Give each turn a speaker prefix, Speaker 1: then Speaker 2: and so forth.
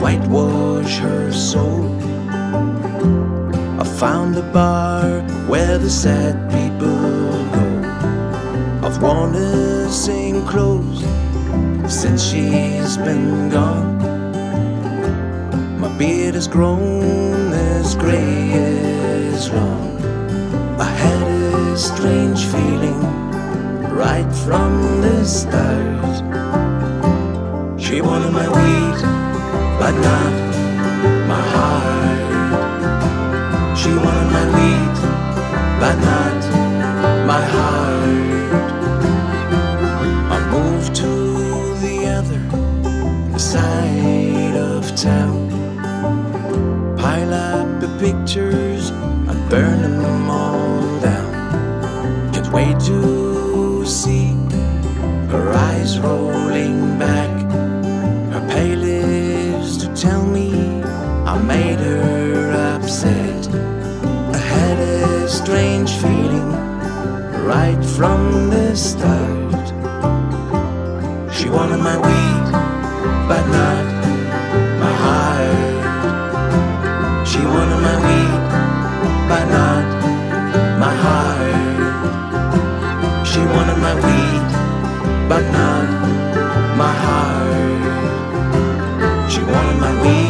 Speaker 1: whitewash her soul. I found a bar where the sad people go. I've worn the same clothes since she's been gone. My beard has grown as grey as long. I had a strange feeling right from the start. She wanted my weed, but not my heart. She wanted my weed, but not my heart. I moved to the other side of town. Pile up the pictures and burn them all down. Can't wait to see her eyes rolling back, her pale lips to tell me I made her upset. I had a strange feeling right from the start. She wanted my weed, but not my heart. She wanted my weed, but not my heart. She wanted my weed, but not my heart. She wanted my weed.